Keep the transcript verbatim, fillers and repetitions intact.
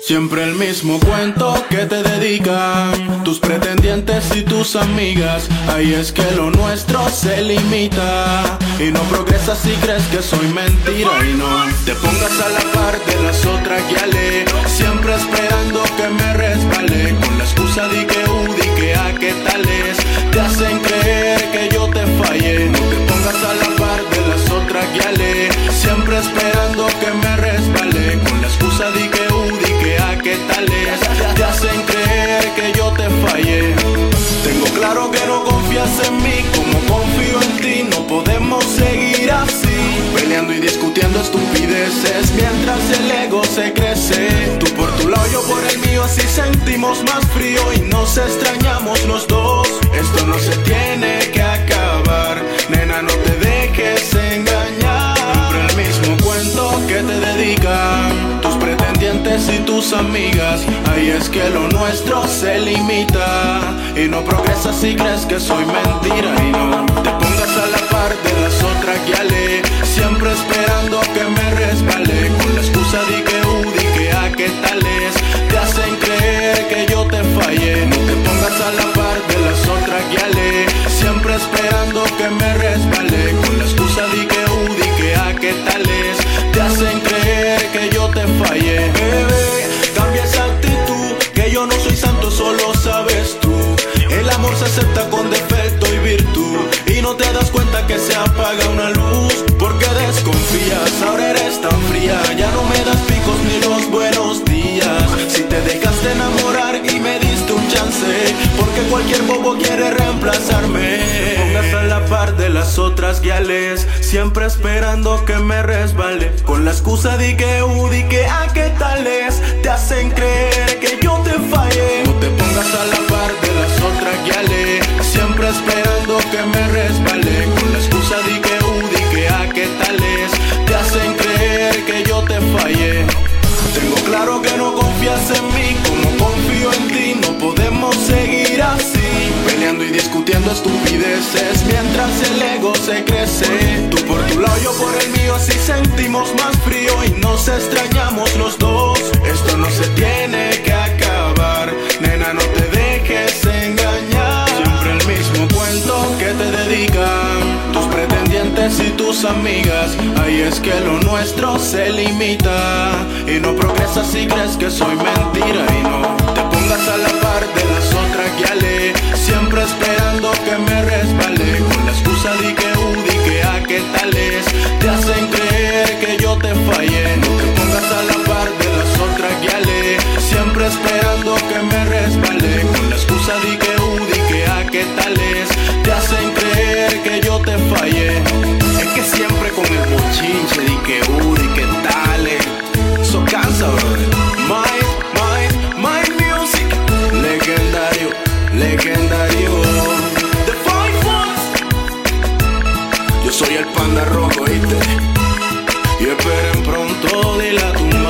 Siempre el mismo cuento que te dedican tus pretendientes y tus amigas. Ahí es que lo nuestro se limita y no progresas si crees que soy mentira. Y no te pongas a la par de las otras guiales, siempre esperando que me resbale, con la excusa de que u, di que a, que tal es. Te hacen creer que yo te fallé. No te pongas a la par de las otras guiales, siempre esperando que me resbale, con la excusa de que u, di que a, que tal es. Te hacen creer que yo te fallé. Tengo claro que no confías en mí como confío en ti. No podemos seguir así, peleando y discutiendo estupideces mientras el ego se crece. Tú por tu lado, yo por el mío, así sentimos más frío y nos extrañamos los dos. Esto no se tiene que acabar, nena, no te dejes engañar. Siempre el mismo cuento que te dedican tus pretendientes y tus amigas. Ahí es que lo nuestro se limita y no progresas si crees que soy mentira. Y no te pongas a la par de las otras guiales, siempre esperando que me resbale, con la excusa de que u, di que a, que tal es. Te hacen creer que yo te fallé. No te pongas a la par de las otras guiales, siempre esperando que me resbale, con la excusa de que u, di que a, que tal es. Te hacen creer que yo te fallé. Bebé, cambia esa actitud, que yo no soy santo, solo sabes tú. El amor se acepta con defecto y virtud, y no te das cuenta que se apaga una luz porque desconfías. Ahora eres tan fría, ya no me das picos ni los buenos días. Si te dejaste enamorar y me diste un chance, porque cualquier bobo quiere reemplazarme. Pongas a la par de las otras guiales, siempre esperando que me resbale, con la excusa de que u, di que a, que tal es. Te hacen creer que yo te fallé. No te pongas a la par de las otras guiales, siempre esperando que me resbale, con la excusa de que u, di que a, que tal es. Te hacen creer que yo te fallé. Tengo claro que no confías en mí como confío en ti. No podemos seguir así, peleando y discutiendo estupideces mientras el ego se crece. Tú por tu lado, yo por el mío, así sentimos más frío y nos extrañamos los dos. Esto no se tiene que acabar, nena, no te dejes engañar. Siempre el mismo cuento que te dedican tus pretendientes y tus amigas. Ahí es que lo nuestro se limita y no progresas si crees que soy mentira. Y no te pongas a la par de las otras guiales, siempre esperando que me resbale, con la excusa de que u, di que a, que tal es. Te hacen creer que yo te fallé. No te pongas a la par de las otras guiales, siempre esperando que me resbale, con la excusa de que u, di que a, que tal es. Te hacen creer que yo te fallé. Es que siempre con el bochinche de que u, di que tal es. Eso cansa, brother. Mind, mind, mind music. Legendario, legendario. The Five Ones. Yo soy el panda rojo, ¿viste? Y esperen pronto, dile a tu